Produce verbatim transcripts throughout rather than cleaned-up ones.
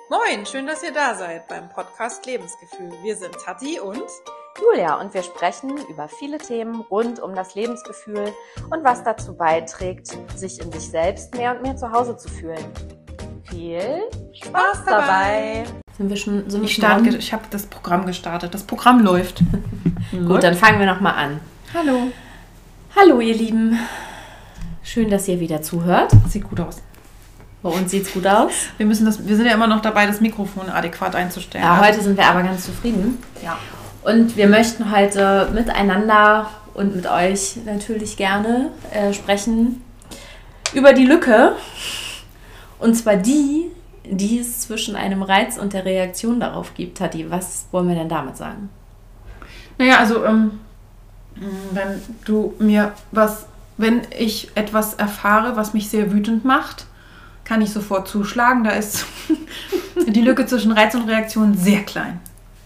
Moin, schön, dass ihr da seid beim Podcast Lebensgefühl. Wir sind Tati und Julia und wir sprechen über viele Themen rund um das Lebensgefühl und was dazu beiträgt, sich in sich selbst mehr und mehr zu Hause zu fühlen. Viel Spaß dabei! Sind wir schon, sind wir ich schon starte, on? ich habe das Programm gestartet. Das Programm läuft. Gut, dann fangen wir nochmal an. Hallo. Hallo ihr Lieben. Schön, dass ihr wieder zuhört. Sieht gut aus. Bei uns sieht es gut aus. Wir müssen das, wir sind ja immer noch dabei, das Mikrofon adäquat einzustellen. Ja, heute sind wir aber ganz zufrieden. Ja. Und wir möchten heute miteinander und mit euch natürlich gerne äh, sprechen über die Lücke. Und zwar die, die es zwischen einem Reiz und der Reaktion darauf gibt. Tati, was wollen wir denn damit sagen? Naja, also ähm, wenn du mir was, wenn ich etwas erfahre, was mich sehr wütend macht, kann ich sofort zuschlagen. Da ist die Lücke zwischen Reiz und Reaktion sehr klein.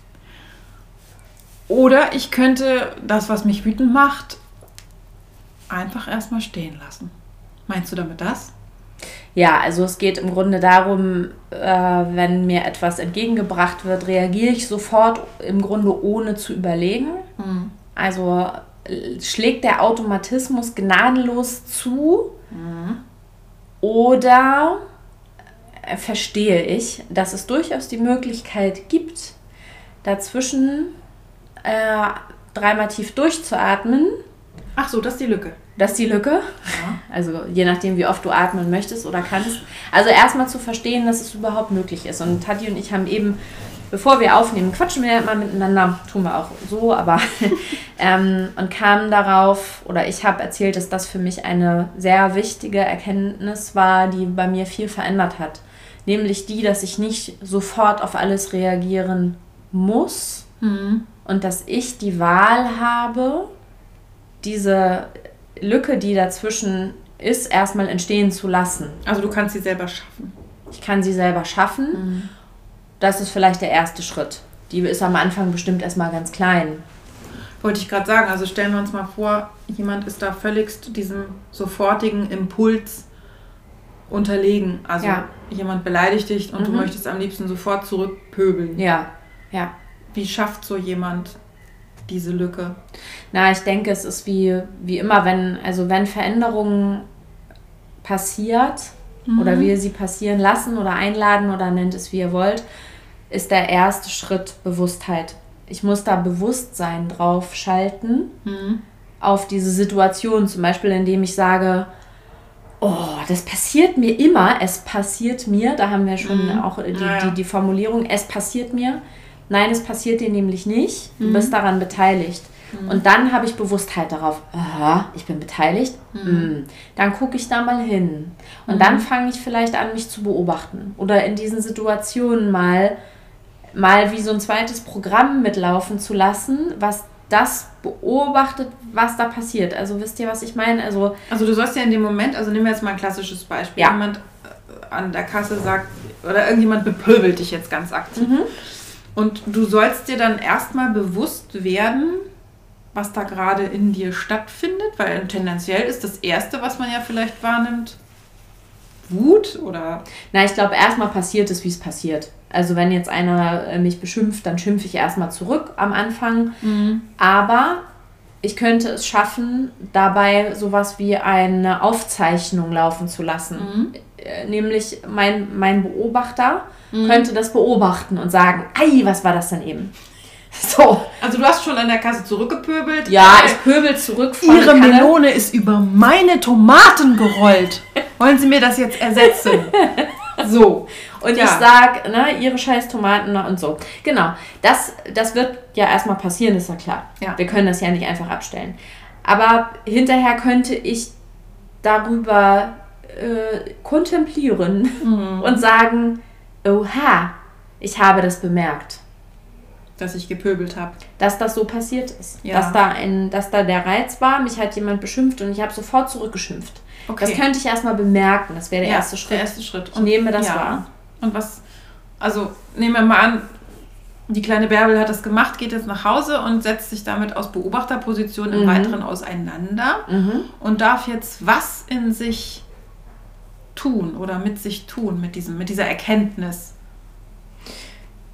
Oder ich könnte das, was mich wütend macht, einfach erstmal stehen lassen. Meinst du damit das? Ja, also es geht im Grunde darum, äh, wenn mir etwas entgegengebracht wird, reagiere ich sofort im Grunde ohne zu überlegen. Mhm. Also äh, schlägt der Automatismus gnadenlos zu. Mhm. Oder äh, verstehe ich, dass es durchaus die Möglichkeit gibt, dazwischen äh, dreimal tief durchzuatmen. Ach so, das ist die Lücke. Das ist die Lücke. Ja. Also je nachdem, wie oft du atmen möchtest oder kannst. Also erstmal zu verstehen, dass es überhaupt möglich ist. Und Tati und ich haben eben, bevor wir aufnehmen, quatschen wir immer miteinander, tun wir auch so, aber ähm, und kamen darauf, oder ich habe erzählt, dass das für mich eine sehr wichtige Erkenntnis war, die bei mir viel verändert hat. Nämlich die, dass ich nicht sofort auf alles reagieren muss Mhm. und dass ich die Wahl habe, diese Lücke, die dazwischen ist, erstmal entstehen zu lassen. Also du kannst sie selber schaffen. Ich kann sie selber schaffen. Mhm. Das ist vielleicht der erste Schritt. Die ist am Anfang bestimmt erstmal ganz klein. Wollte ich gerade sagen, also stellen wir uns mal vor, jemand ist da völligst diesem sofortigen Impuls unterlegen. Also Ja. jemand beleidigt dich und Mhm. du möchtest am liebsten sofort zurückpöbeln. Ja, ja. Wie schafft so jemand diese Lücke? Na, ich denke, es ist wie, wie immer, wenn, also wenn Veränderungen passiert Mhm. oder wir sie passieren lassen oder einladen oder nennt es wie ihr wollt, ist der erste Schritt Bewusstheit. Ich muss da Bewusstsein drauf schalten Mhm. auf diese Situation, zum Beispiel indem ich sage, oh, das passiert mir immer, es passiert mir, da haben wir schon Mhm. auch die, Ja, ja. die, die Formulierung, es passiert mir. Nein, es passiert dir nämlich nicht, du Mhm. bist daran beteiligt. Mhm. Und dann habe ich Bewusstheit darauf, aha, ich bin beteiligt, Mhm. mm. Dann gucke ich da mal hin. Und Mhm. dann fange ich vielleicht an, mich zu beobachten. Oder in diesen Situationen mal, mal wie so ein zweites Programm mitlaufen zu lassen, was das beobachtet, was da passiert. Also wisst ihr, was ich meine? Also Also du sollst ja in dem Moment, also nehmen wir jetzt mal ein klassisches Beispiel, Ja. jemand äh, an der Kasse sagt, oder irgendjemand bepöbelt dich jetzt ganz aktiv. Mhm. Und du sollst dir dann erstmal bewusst werden, was da gerade in dir stattfindet, weil tendenziell ist das Erste, was man ja vielleicht wahrnimmt, Wut oder... Na, ich glaube, erstmal passiert es, wie es passiert. Also wenn jetzt einer äh, mich beschimpft, dann schimpfe ich erstmal zurück am Anfang. Mhm. Aber ich könnte es schaffen, dabei sowas wie eine Aufzeichnung laufen zu lassen. Mhm. Äh, Nämlich mein, mein Beobachter Mhm. könnte das beobachten und sagen, ei, was war das denn eben? So, Also du hast schon an der Kasse zurückgepöbelt. ja, ich pöbel zurück von Ihre der Kanne. Melone ist über meine Tomaten gerollt. Wollen Sie mir das jetzt ersetzen? So. Und Ja. ich sag, ne, ihre scheiß Tomaten und so. Genau, das, das wird ja erstmal passieren, ist ja klar. Ja. Wir können das ja nicht einfach abstellen. Aber hinterher könnte ich darüber äh, kontemplieren Mhm. und sagen, oha, ich habe das bemerkt, Dass ich gepöbelt habe. dass das so passiert ist. Ja. Dass da ein, dass da der Reiz war, mich hat jemand beschimpft und ich habe sofort zurückgeschimpft. Okay. Das könnte ich erstmal bemerken, das wäre der Ja, erste Schritt. Der erste Schritt. Ich nehme das ja. wahr. Und was, also nehmen wir mal an, die kleine Bärbel hat das gemacht, geht jetzt nach Hause und setzt sich damit aus Beobachterposition im Mhm. Weiteren auseinander Mhm. und darf jetzt was in sich tun oder mit sich tun, mit, diesem, mit dieser Erkenntnis.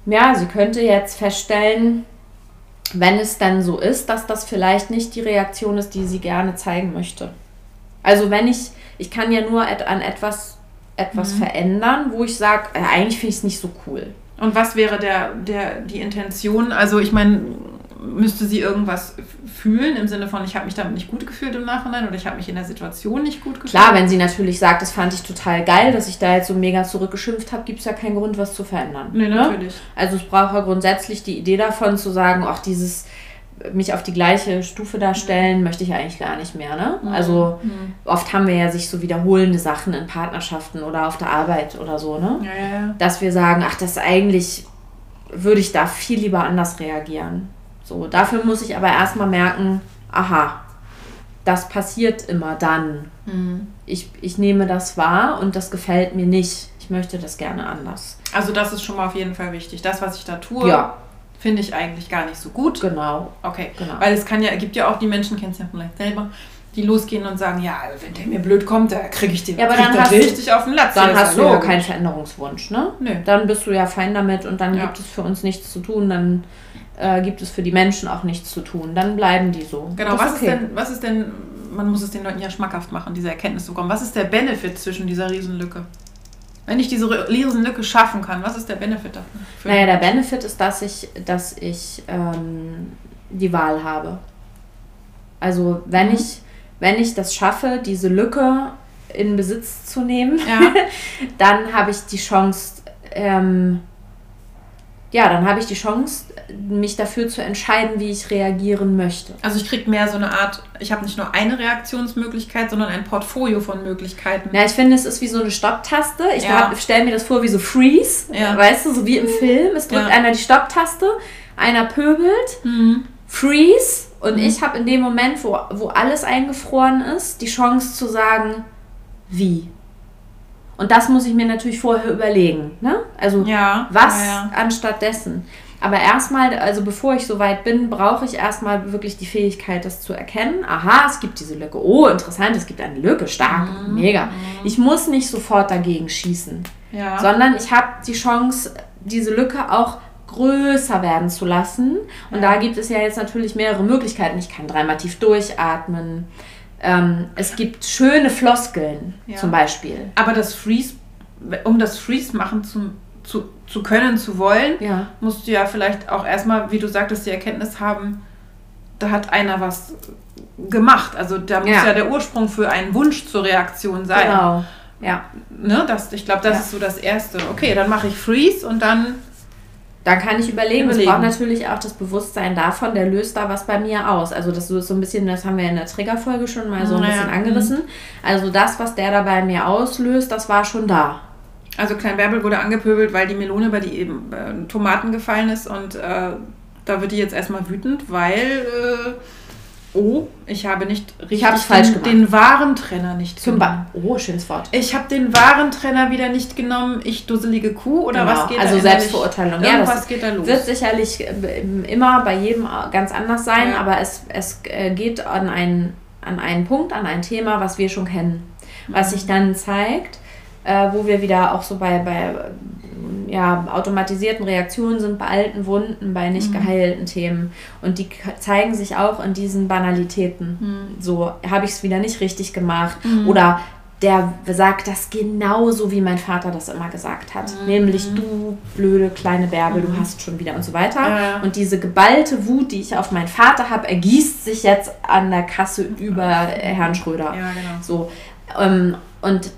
ja, sie könnte jetzt feststellen, wenn es dann so ist, dass das vielleicht nicht die Reaktion ist, die sie gerne zeigen möchte. Also wenn ich, ich kann ja nur et, an etwas, etwas mhm. verändern, wo ich sage, äh, eigentlich finde ich es nicht so cool. Und was wäre der, der, die Intention? Also ich meine, müsste sie irgendwas fühlen im Sinne von, ich habe mich damit nicht gut gefühlt im Nachhinein oder ich habe mich in der Situation nicht gut gefühlt? Klar, wenn sie natürlich sagt, das fand ich total geil, dass ich da jetzt so mega zurückgeschimpft habe, gibt es ja keinen Grund, was zu verändern. Nee, natürlich. Ne? Also es braucht ja grundsätzlich die Idee davon zu sagen, auch dieses mich auf die gleiche Stufe darstellen, mhm. möchte ich eigentlich gar nicht mehr. Ne? Mhm. Also mhm. oft haben wir ja sich so wiederholende Sachen in Partnerschaften oder auf der Arbeit oder so, ne? Ja, ja, ja. Dass wir sagen, ach, das eigentlich würde ich da viel lieber anders reagieren. So, dafür muss ich aber erstmal merken, aha, das passiert immer dann. Mhm. Ich, ich nehme das wahr und das gefällt mir nicht. Ich möchte das gerne anders. Also das ist schon mal auf jeden Fall wichtig. Das, was ich da tue, ja. finde ich eigentlich gar nicht so gut. Genau. Okay, genau. Weil es kann ja, gibt ja auch die Menschen, kennst du ja vielleicht selber, die losgehen und sagen, ja, wenn der mir blöd kommt, da kriege ich den ja, aber dann hast richtig du, auf den Latz. Dann hast du ja keinen Veränderungswunsch, ne? Nö. Dann bist du ja fein damit und dann ja. gibt es für uns nichts zu tun, dann äh, gibt es für die Menschen auch nichts zu tun. Dann bleiben die so. Genau, was ist, okay. ist denn, was ist denn, man muss es den Leuten ja schmackhaft machen, diese Erkenntnis zu bekommen. Was ist der Benefit zwischen dieser Riesenlücke? Wenn ich diese Riesenlücke schaffen kann, was ist der Benefit davon? Naja, der Benefit ist, dass ich, dass ich ähm, die Wahl habe. Also wenn mhm. ich wenn ich das schaffe, diese Lücke in Besitz zu nehmen, ja. dann habe ich die Chance, ähm, ja, dann habe ich die Chance, mich dafür zu entscheiden, wie ich reagieren möchte. Also ich kriege mehr so eine Art, ich habe nicht nur eine Reaktionsmöglichkeit, sondern ein Portfolio von Möglichkeiten. Ja, ich finde, es ist wie so eine Stopptaste. Ich ja. stelle mir das vor wie so Freeze, ja. weißt du, so wie im Film. Es drückt ja. einer die Stopptaste, einer pöbelt, mhm. Freeze. Und mhm. ich habe in dem Moment, wo, wo alles eingefroren ist, die Chance zu sagen, wie. Und das muss ich mir natürlich vorher überlegen. Ne? Also ja, was ja, ja. anstatt dessen. Aber erstmal, also bevor ich so weit bin, brauche ich erstmal wirklich die Fähigkeit, das zu erkennen. Aha, es gibt diese Lücke. Oh, interessant, es gibt eine Lücke. Stark, mhm. mega. Mhm. Ich muss nicht sofort dagegen schießen. Ja. Sondern ich habe die Chance, diese Lücke auch größer werden zu lassen. Und ja. da gibt es ja jetzt natürlich mehrere Möglichkeiten. Ich kann dreimal tief durchatmen. Ähm, es gibt schöne Floskeln ja. zum Beispiel. Aber das Freeze, um das Freeze machen zu, zu, zu können, zu wollen, ja. musst du ja vielleicht auch erstmal, wie du sagtest, die Erkenntnis haben, da hat einer was gemacht. Also da muss ja, ja der Ursprung für einen Wunsch zur Reaktion sein. Genau, ja. Ne, das, ich glaube, das ja. ist so das Erste. Okay, dann mache ich Freeze und dann Dann kann ich überlegen, überlegen. Es braucht natürlich auch das Bewusstsein davon, der löst da was bei mir aus. Also das ist so ein bisschen, das haben wir in der Triggerfolge schon mal so ein ja, bisschen ja. angerissen. Also das, was der da bei mir auslöst, das war schon da. Also Klein Bärbel wurde angepöbelt, weil die Melone bei die eben, äh, Tomaten gefallen ist und äh, da wird die jetzt erstmal wütend, weil äh, oh, ich habe nicht richtig ich hab's falsch den, den Warentrenner nicht Zum genommen. Ba- oh, schönes Wort. Ich habe den Warentrenner wieder nicht genommen, ich dusselige Kuh oder genau. was geht also da? Also Selbstverurteilung. Ja, das was geht da los? Wird sicherlich immer bei jedem ganz anders sein, ja. aber es, es geht an einen, an einen Punkt, an ein Thema, was wir schon kennen. Mhm. Was sich dann zeigt, äh, wo wir wieder auch so bei, bei ja, automatisierten Reaktionen sind, bei alten Wunden, bei nicht geheilten mhm. Themen. Und die zeigen sich auch in diesen Banalitäten. Mhm. So, habe ich es wieder nicht richtig gemacht. Mhm. Oder der sagt das genauso, wie mein Vater das immer gesagt hat. Mhm. Nämlich, du blöde kleine Bärbel, mhm. du hast schon wieder und so weiter. Ja. Und diese geballte Wut, die ich auf meinen Vater habe, ergießt sich jetzt an der Kasse über Herrn Schröder. Ja, genau. So, ähm, und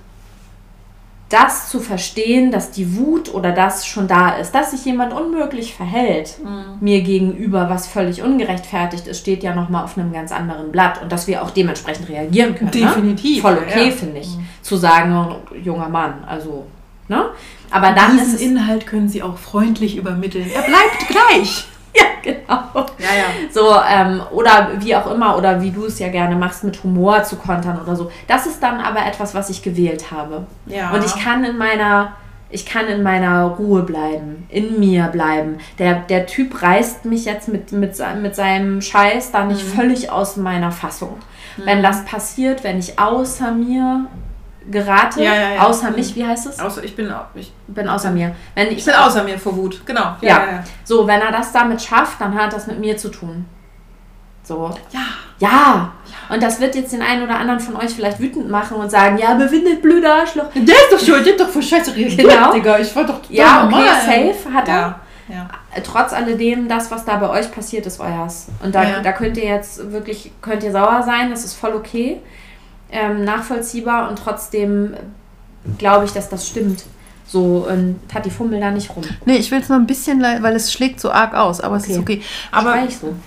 das zu verstehen, dass die Wut oder das schon da ist, dass sich jemand unmöglich verhält, mhm. mir gegenüber, was völlig ungerechtfertigt ist, steht ja nochmal auf einem ganz anderen Blatt und dass wir auch dementsprechend reagieren können. Definitiv. Ne? Voll okay, ja. finde ich, Mhm. zu sagen, oh, junger Mann, also, ne? Aber dann diesen ist es, Inhalt können Sie auch freundlich übermitteln. Er bleibt gleich. ja, genau. Ja, ja. So, ähm, oder wie auch immer, oder wie du es ja gerne machst, mit Humor zu kontern oder so. Das ist dann aber etwas, was ich gewählt habe. Ja. Und ich kann in meiner, ich kann in meiner Ruhe bleiben, in mir bleiben. Der, der Typ reißt mich jetzt mit, mit, mit seinem Scheiß da nicht mhm. völlig aus meiner Fassung. Mhm. Wenn das passiert, wenn ich außer mir gerate, Ja, ja, ja. außer mich, wie heißt es? Außer ich bin, ich, bin außer mir. Wenn ich, ich bin außer mir vor Wut, genau. Ja, ja, ja. So, wenn er das damit schafft, dann hat das mit mir zu tun. So. Ja. Ja. Und das wird jetzt den einen oder anderen von euch vielleicht wütend machen und sagen, ja, bewindet, blöder Arschloch. Der ist doch schuld, der hat doch voll scheiße reagiert, genau. Digga. Ich war doch total ja, okay, normal. safe hat er. Ja. Ja. Trotz alledem, das, was da bei euch passiert, ist euers. Und da, ja. da könnt ihr jetzt wirklich, könnt ihr sauer sein, das ist voll okay, ähm, nachvollziehbar und trotzdem glaube ich, dass das stimmt. So, und Tati, fummel da nicht rum. Nee, ich will es nur ein bisschen, weil es schlägt so arg aus, aber okay. Es ist okay. Aber ich so.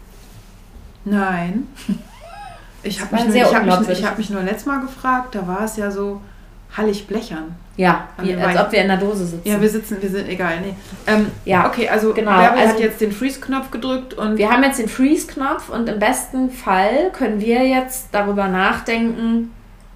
Nein. Ich habe mich, hab mich, hab mich nur letztes Mal gefragt, da war es ja so hallig blechern. Ja, wie, als ob wir in der Dose sitzen. Ja, wir sitzen, wir sind, egal, nee. Ähm, ja, okay, also genau. Bärbel also, hat jetzt den Freeze-Knopf gedrückt und... Wir haben jetzt den Freeze-Knopf und im besten Fall können wir jetzt darüber nachdenken,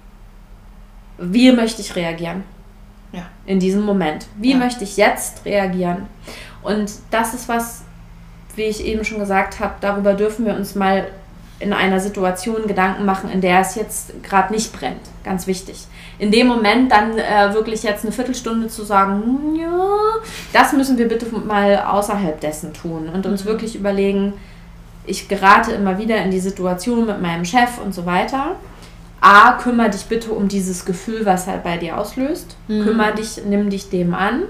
wie möchte ich reagieren? Ja. In diesem Moment. Wie ja. möchte ich jetzt reagieren? Und das ist was, wie ich eben schon gesagt habe, darüber dürfen wir uns mal in einer Situation Gedanken machen, in der es jetzt gerade nicht brennt. Ganz wichtig. In dem Moment dann äh, wirklich jetzt eine Viertelstunde zu sagen, ja, das müssen wir bitte mal außerhalb dessen tun und uns mhm. wirklich überlegen, ich gerate immer wieder in die Situation mit meinem Chef und so weiter. A, kümmere dich bitte um dieses Gefühl, was halt bei dir auslöst. Mhm. Kümmere dich, nimm dich dem an.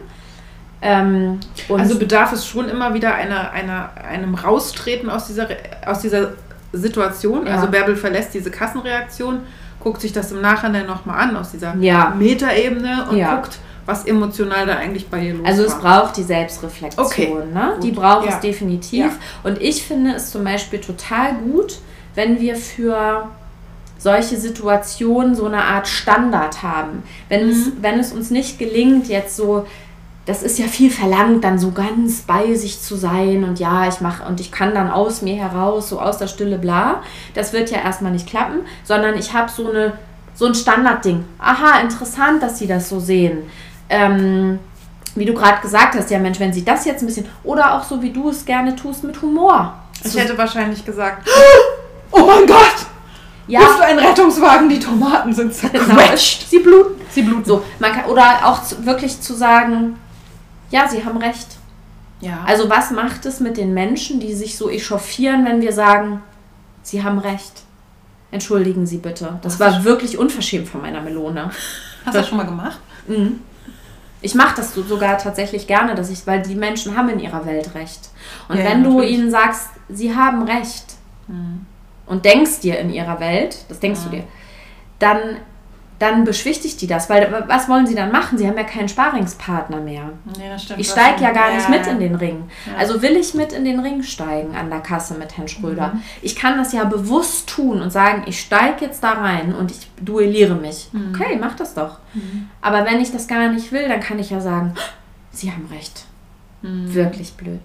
Ähm, und also bedarf es schon immer wieder einer, einer, einem Raustreten aus dieser, aus dieser Situation. Ja. Also Bärbel verlässt diese Kassenreaktion, guckt sich das im Nachhinein nochmal an aus dieser ja. Metaebene und ja. guckt, was emotional da eigentlich bei ihr los Also war. es braucht die Selbstreflexion, okay. ne? Die braucht ja. es definitiv. Ja. Und ich finde es zum Beispiel total gut, wenn wir für solche Situationen so eine Art Standard haben. Wenn, mhm. es, wenn es uns nicht gelingt, jetzt so, das ist ja viel verlangt, dann so ganz bei sich zu sein und ja, ich mache und ich kann dann aus mir heraus, so aus der Stille bla. Das wird ja erstmal nicht klappen, sondern ich habe so eine so ein Standardding. Aha, interessant, dass sie das so sehen. Ähm, wie du gerade gesagt hast, ja Mensch, wenn sie das jetzt ein bisschen, oder auch so wie du es gerne tust, mit Humor. Ich so, hätte wahrscheinlich gesagt, oh mein Gott! Ja. Bist du ein Rettungswagen? Die Tomaten sind zerquetscht. Sie bluten. Sie bluten. So, man kann, oder auch zu, wirklich zu sagen, ja, sie haben recht. Ja. Also was macht es mit den Menschen, die sich so echauffieren, wenn wir sagen, sie haben recht? Entschuldigen Sie bitte. Das war das wirklich unverschämt von meiner Melone. Hast du das schon mal gemacht? Mhm. Ich mache das so sogar tatsächlich gerne, dass ich, weil die Menschen haben in ihrer Welt recht. Und ja, wenn ja, du ihnen sagst, sie haben recht, mhm. und denkst dir in ihrer Welt, das denkst ja. du dir, dann, dann beschwichtigt die das, weil was wollen sie dann machen? Sie haben ja keinen Sparingspartner mehr. Nee, das stimmt, ich steige ja gar ja, nicht mit ja. in den Ring. Ja. Also will ich mit in den Ring steigen an der Kasse mit Herrn Schröder. Mhm. Ich kann das ja bewusst tun und sagen, ich steige jetzt da rein und ich duelliere mich. Mhm. Okay, mach das doch. Mhm. Aber wenn ich das gar nicht will, dann kann ich ja sagen, sie haben recht. Mhm. Wirklich blöd.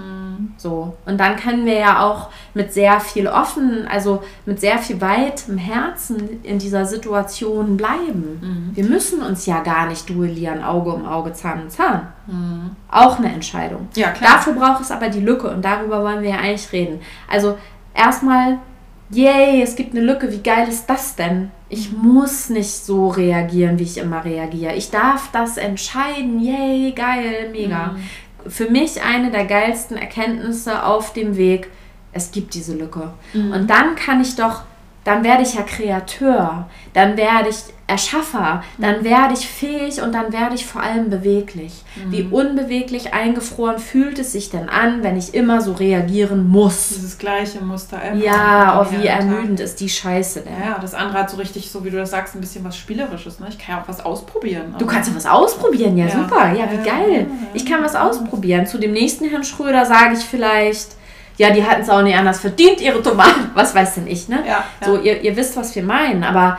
So. Und dann können wir ja auch mit sehr viel offen, also mit sehr viel weitem Herzen in dieser Situation bleiben. Mhm. Wir müssen uns ja gar nicht duellieren, Auge um Auge, Zahn um Zahn. Mhm. Auch eine Entscheidung. Ja, klar. Dafür braucht es aber die Lücke und darüber wollen wir ja eigentlich reden. Also erstmal, yay, es gibt eine Lücke, wie geil ist das denn? Ich muss nicht so reagieren, wie ich immer reagiere. Ich darf das entscheiden, yay, geil, mega. Mhm. Für mich eine der geilsten Erkenntnisse auf dem Weg, es gibt diese Lücke. Mhm. Und dann kann ich doch, dann werde ich ja Kreateur, dann werde ich Erschaffer, dann werde ich fähig und dann werde ich vor allem beweglich. Mhm. Wie unbeweglich eingefroren fühlt es sich denn an, wenn ich immer so reagieren muss? Dieses gleiche Muster. Immer ja, oh, wie ermüdend ist die Scheiße denn. Ja, das andere hat so richtig, so wie du das sagst, ein bisschen was Spielerisches. Ne? Ich kann ja auch was ausprobieren. Du kannst ja was ausprobieren, ja, ja. super. Ja, wie geil. Ich kann was ausprobieren. Zu dem nächsten Herrn Schröder sage ich vielleicht, ja, die hatten es auch nicht anders verdient, ihre Tomaten. Was weiß denn ich, ne? Ja, ja. So, ihr, ihr wisst, was wir meinen, aber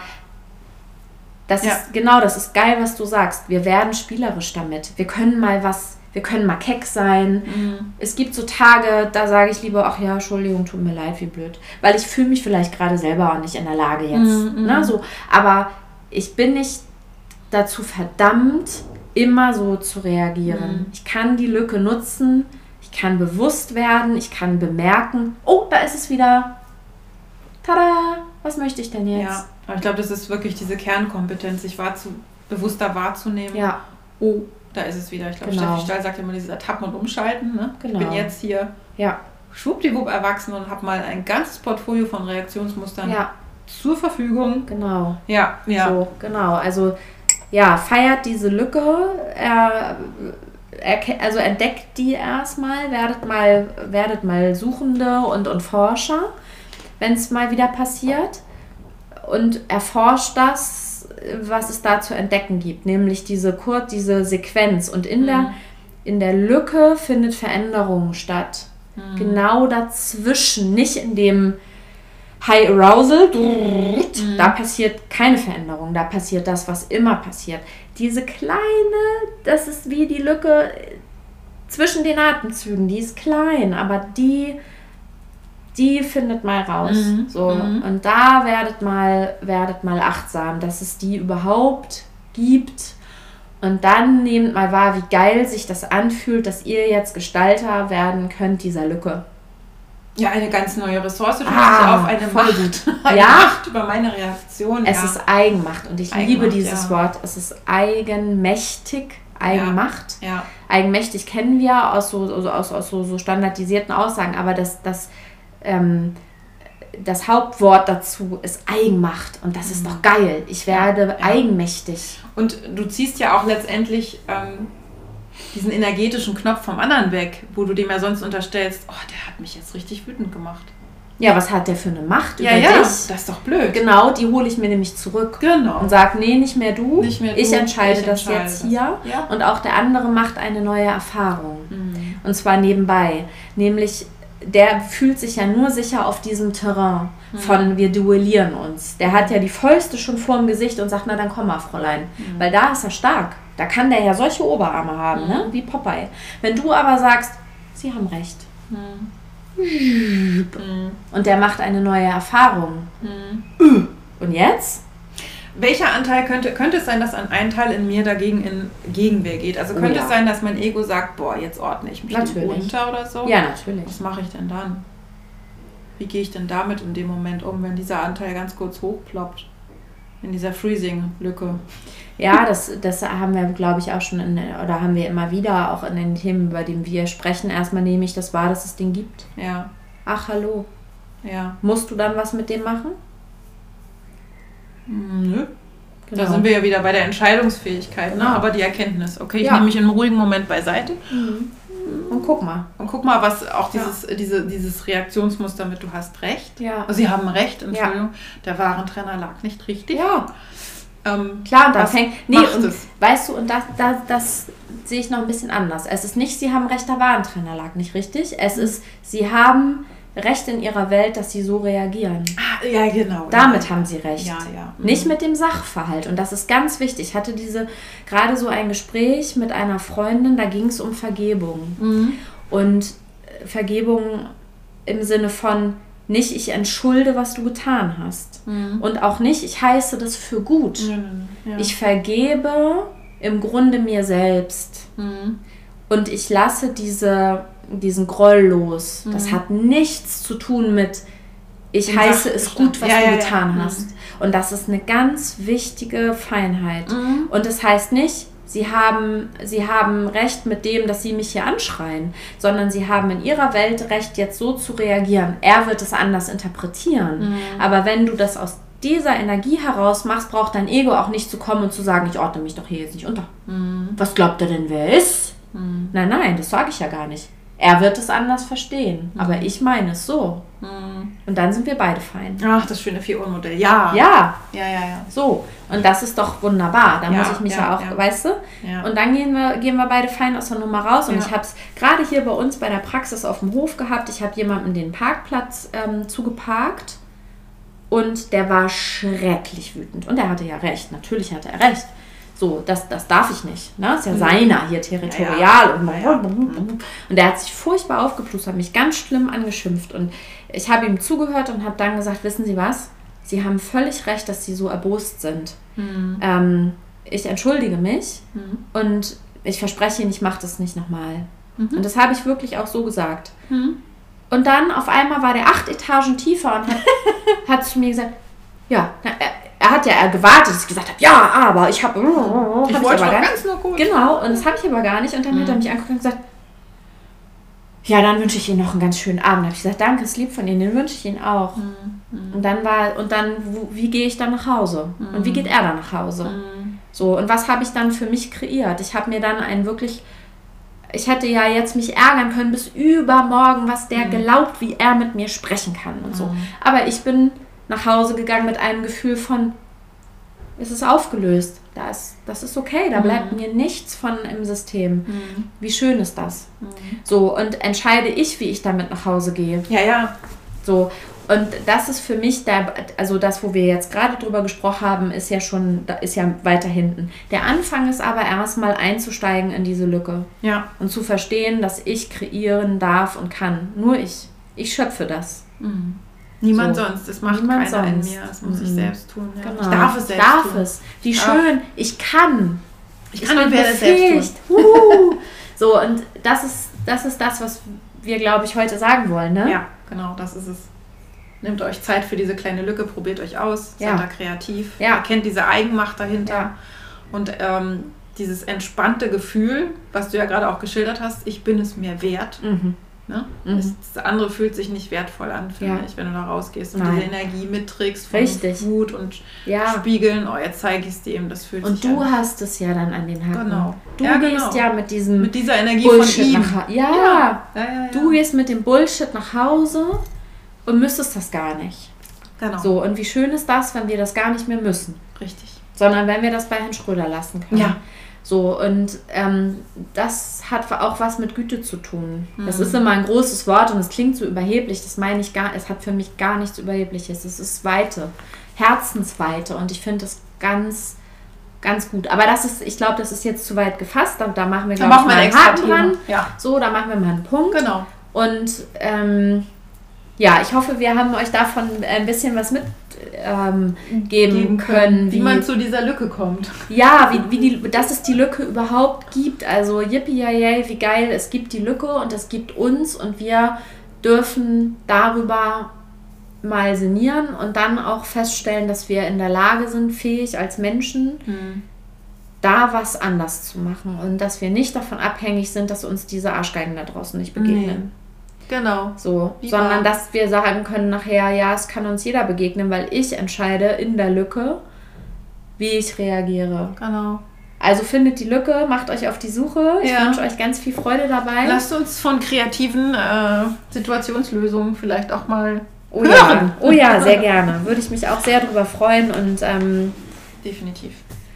das ja. ist, genau, das ist geil, was du sagst. Wir werden spielerisch damit. Wir können mal was, wir können mal keck sein. Mhm. Es gibt so Tage, da sage ich lieber, ach ja, Entschuldigung, tut mir leid, wie blöd. Weil ich fühle mich vielleicht gerade selber auch nicht in der Lage jetzt. Mhm. Ne, so. Aber ich bin nicht dazu verdammt, immer so zu reagieren. Mhm. Ich kann die Lücke nutzen, ich kann bewusst werden, ich kann bemerken, oh, da ist es wieder. Tada! was möchte ich denn jetzt? Ja, aber ich glaube, das ist wirklich diese Kernkompetenz, sich wahrzu, bewusster wahrzunehmen. Ja. Oh, da ist es wieder. Ich glaube, Genau. Steffi Stahl sagt immer dieses Ertappen und Umschalten. Ne? Genau. Ich bin jetzt hier Ja. schwuppdiwupp erwachsen und habe mal ein ganzes Portfolio von Reaktionsmustern Ja. zur Verfügung. Genau. Ja, ja. So, genau. Also, ja, feiert diese Lücke, er, er, also entdeckt die erstmal, werdet mal, werdet mal Suchende und, und Forscher, wenn es mal wieder passiert, und erforscht das, was es da zu entdecken gibt, nämlich diese Kur diese Sequenz. Und in, mhm. der, in der Lücke findet Veränderung statt. Mhm. Genau dazwischen, nicht in dem High Arousal, mhm. da passiert keine Veränderung, da passiert das, was immer passiert. Diese kleine, das ist wie die Lücke zwischen den Atemzügen, die ist klein, aber die, die findet mal raus. Mhm. So. Mhm. Und da werdet mal, werdet mal achtsam, dass es die überhaupt gibt. Und dann nehmt mal wahr, wie geil sich das anfühlt, dass ihr jetzt Gestalter werden könnt dieser Lücke. Ja, eine ganz neue Ressource. Du ah, auf eine voll Macht, gut. eine Ja? Macht über meine Reaktion. Es ja. ist Eigenmacht und ich Eigenmacht, liebe dieses ja. Wort. Es ist eigenmächtig, Eigenmacht. Ja. Ja. Eigenmächtig kennen wir aus so, also aus, aus so, so standardisierten Aussagen, aber das, das, ähm, das Hauptwort dazu ist Eigenmacht und das ist doch geil. Ich werde ja. eigenmächtig. Und du ziehst ja auch letztendlich ähm, diesen energetischen Knopf vom anderen weg, wo du dem ja sonst unterstellst, oh, der hat mich jetzt richtig wütend gemacht. Ja, was hat der für eine Macht ja, über ja, dich? Das ist doch blöd. Genau, die hole ich mir nämlich zurück. Genau. Und sage, nee, nicht mehr du. Nicht mehr du. Ich entscheide ich das entscheide jetzt das. hier. Ja. Und auch der andere macht eine neue Erfahrung. Mhm. Und zwar nebenbei. Nämlich, der fühlt sich ja nur sicher auf diesem Terrain von mhm. wir duellieren uns. Der hat ja die Fäuste schon vor dem Gesicht und sagt, na dann komm mal, Fräulein. Mhm. Weil da ist er stark. Da kann der ja solche Oberarme haben, mhm. ne? Wie Popeye. Wenn du aber sagst, sie haben recht. Mhm. Und der macht eine neue Erfahrung. Mhm. Und jetzt? Welcher Anteil könnte, könnte es sein, dass ein Teil in mir dagegen in Gegenwehr geht? Also könnte oh ja. es sein, dass mein Ego sagt, boah, jetzt ordne ich mich natürlich. unter oder so? Ja, natürlich. Was mache ich denn dann? Wie gehe ich denn damit in dem Moment um, wenn dieser Anteil ganz kurz hochploppt? In dieser Freezing-Lücke. Ja, das, das haben wir, glaube ich, auch schon, in, oder haben wir immer wieder, auch in den Themen, über die wir sprechen. Erstmal nehme ich das wahr, dass es den gibt. Ja. Ach, hallo. Ja. Musst du dann was mit dem machen? Nö. Genau. Da sind wir ja wieder bei der Entscheidungsfähigkeit, ne? Genau. Aber die Erkenntnis. Okay, ich ja. nehme mich in einem ruhigen Moment beiseite. Mhm. Und guck mal. Und guck mal, was auch dieses, ja. diese, dieses Reaktionsmuster mit du hast recht. Ja. Also Sie haben recht, Entschuldigung. Ja. Der Warentrenner lag nicht richtig. Ja. Ähm, Klar, und da fängt. Nee, und, es? weißt du, und das, das, das sehe ich noch ein bisschen anders. Es ist nicht, Sie haben recht, der Warentrenner lag nicht richtig. Es ist, Sie haben Recht in ihrer Welt, dass sie so reagieren. Ah, ja, genau. Damit ja. haben sie recht. Ja, ja. Mhm. Nicht mit dem Sachverhalt. Und das ist ganz wichtig. Ich hatte diese gerade so ein Gespräch mit einer Freundin, da ging es um Vergebung. Mhm. Und Vergebung im Sinne von nicht, ich entschulde, was du getan hast. Mhm. Und auch nicht, ich heiße das für gut. Mhm. Ja. Ich vergebe im Grunde mir selbst. Mhm. Und ich lasse diese, diesen Groll los. Mhm. Das hat nichts zu tun mit, ich Den heiße es gut, was ja, du ja, getan ja. hast. Und das ist eine ganz wichtige Feinheit. Mhm. Und das heißt nicht, sie haben, sie haben Recht mit dem, dass sie mich hier anschreien, sondern sie haben in ihrer Welt Recht, jetzt so zu reagieren. Er wird es anders interpretieren. Mhm. Aber wenn du das aus dieser Energie heraus machst, braucht dein Ego auch nicht zu kommen und zu sagen, ich ordne mich doch hier jetzt nicht unter. Mhm. Was glaubt er denn, wer ist? Mhm. Nein, nein, das sage ich ja gar nicht. Er wird es anders verstehen, mhm. aber ich meine es so. Mhm. Und dann sind wir beide fein. Ach, das schöne vier-Uhr-Modell. Ja. Ja. Ja, ja, ja. So. Und das ist doch wunderbar. Da ja, muss ich mich ja, ja auch, ja. weißt du? Ja. Und dann gehen wir, gehen wir beide fein aus der Nummer raus. Und ja. ich habe es gerade hier bei uns bei der Praxis auf dem Hof gehabt. Ich habe jemandem den Parkplatz ähm, zugeparkt. Und der war schrecklich wütend. Und er hatte ja recht. Natürlich hatte er recht. So, das, das darf ich nicht. Ne? Ist ja mhm. seiner hier territorial. Ja, ja. Und, ja. und der hat sich furchtbar aufgeplustert, hat mich ganz schlimm angeschimpft. Und ich habe ihm zugehört und habe dann gesagt, wissen Sie was? Sie haben völlig recht, dass Sie so erbost sind. Mhm. Ähm, ich entschuldige mich mhm. und ich verspreche Ihnen, ich mache das nicht nochmal. Mhm. Und das habe ich wirklich auch so gesagt. Mhm. Und dann auf einmal war der acht Etagen tiefer und hat, hat zu mir gesagt, ja, er, er hat ja gewartet, dass ich gesagt habe, ja, aber ich habe... Ich hab wollte aber doch gar ganz nur gut. Genau, und das habe ich aber gar nicht. Und dann mhm. hat er mich angeguckt und gesagt, ja, dann wünsche ich Ihnen noch einen ganz schönen Abend. Da habe ich gesagt, danke, ist lieb von Ihnen, den wünsche ich Ihnen auch. Mhm. Und dann war, und dann, wo, wie gehe ich dann nach Hause? Mhm. Und wie geht er dann nach Hause? Mhm. So, und was habe ich dann für mich kreiert? Ich habe mir dann einen wirklich, ich hätte ja jetzt mich ärgern können bis übermorgen, was der mhm. glaubt, wie er mit mir sprechen kann und so. Mhm. Aber ich bin nach Hause gegangen mit einem Gefühl von, es ist aufgelöst. Das, das ist okay, da bleibt mhm. mir nichts von im System. Mhm. Wie schön ist das? Mhm. So, und entscheide ich, wie ich damit nach Hause gehe. Ja, ja. So, und das ist für mich, der, also das, wo wir jetzt gerade drüber gesprochen haben, ist ja schon, ist ja weiter hinten. Der Anfang ist aber erstmal einzusteigen in diese Lücke. Ja. Und zu verstehen, dass ich kreieren darf und kann. Nur ich. Ich schöpfe das. Mhm. Niemand so. sonst, das macht Niemand keiner sonst. in mir, das muss ich selbst tun. Ja. Genau. Ich darf es selbst darf tun. Es. Wie schön, ich kann. Ich kann und werde es selbst tun. Uh. So, und das ist, das ist das, was wir, glaube ich, heute sagen wollen, ne? Ja, genau, das ist es. Nehmt euch Zeit für diese kleine Lücke, probiert euch aus, ja. seid da kreativ, ja. erkennt diese Eigenmacht dahinter ja. und ähm, dieses entspannte Gefühl, was du ja gerade auch geschildert hast, ich bin es mir wert. Mhm. Ne? Mhm. Das andere fühlt sich nicht wertvoll an, finde ja. ich, wenn du da rausgehst und Nein. diese Energie mitträgst von Richtig. Wut und ja. Spiegeln. Oh, jetzt zeige ich es dir eben, das fühlt und sich du an. hast es ja dann an den Hacken. Genau. Du ja, gehst genau. ja mit diesem mit dieser Energie Bullshit von ihm. Nach, ja. Ja. Ja, ja, ja. Du gehst mit dem Bullshit nach Hause und müsstest das gar nicht. Genau. So, und wie schön ist das, wenn wir das gar nicht mehr müssen. Richtig. Sondern wenn wir das bei Herrn Schröder lassen können. Ja. So, und ähm, das hat auch was mit Güte zu tun. Mhm. Das ist immer ein großes Wort und es klingt so überheblich, das meine ich gar, es hat für mich gar nichts Überhebliches. Es ist Weite, Herzensweite und ich finde das ganz, ganz gut. Aber das ist, ich glaube, das ist jetzt zu weit gefasst, da, da machen wir, glaube ich, mal einen Haken dran. Ja. So, da machen wir mal einen Punkt. Genau. Und ähm, ja, ich hoffe, wir haben euch davon ein bisschen was mitgeben ähm, geben können. Wie, wie man zu dieser Lücke kommt. Ja, wie, wie die, dass es die Lücke überhaupt gibt. Also yippie yay, wie geil, es gibt die Lücke und es gibt uns und wir dürfen darüber mal sinnieren und dann auch feststellen, dass wir in der Lage sind, fähig als Menschen, hm. da was anders zu machen und dass wir nicht davon abhängig sind, dass uns diese Arschgeigen da draußen nicht begegnen. Nee. Genau. So, sondern dass wir sagen können nachher, ja, es kann uns jeder begegnen, weil ich entscheide in der Lücke, wie ich reagiere. Genau. Also findet die Lücke, macht euch auf die Suche. Ich ja. wünsche euch ganz viel Freude dabei. Lasst uns von kreativen äh, Situationslösungen vielleicht auch mal oh hören. Ja. Oh ja, sehr gerne. Würde ich mich auch sehr darüber freuen. Und ähm, definitiv.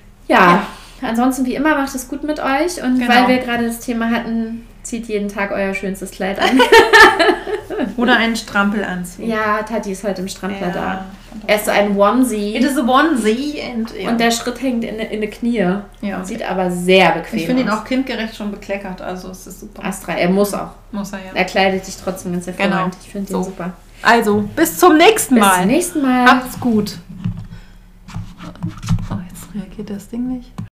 Ja, ja, ansonsten wie immer macht es gut mit euch. Und genau. weil wir gerade das Thema hatten, zieht jeden Tag euer schönstes Kleid an. Oder einen Strampelanzug. Ja, Tati ist heute im Strampler ja, da. Er ist ein Onesie. It is a Onesie. And, ja. Und der Schritt hängt in, in die Knie. Ja. Sieht aber sehr bequem aus. Ich finde ihn auch kindgerecht schon bekleckert. Also es ist super. Astra, er muss auch. Muss er, ja. Er kleidet sich trotzdem ganz hervorragend. Genau. Ich finde so. ihn super. Also, bis zum nächsten Mal. Bis zum nächsten Mal. Habt's gut. Oh, jetzt reagiert das Ding nicht.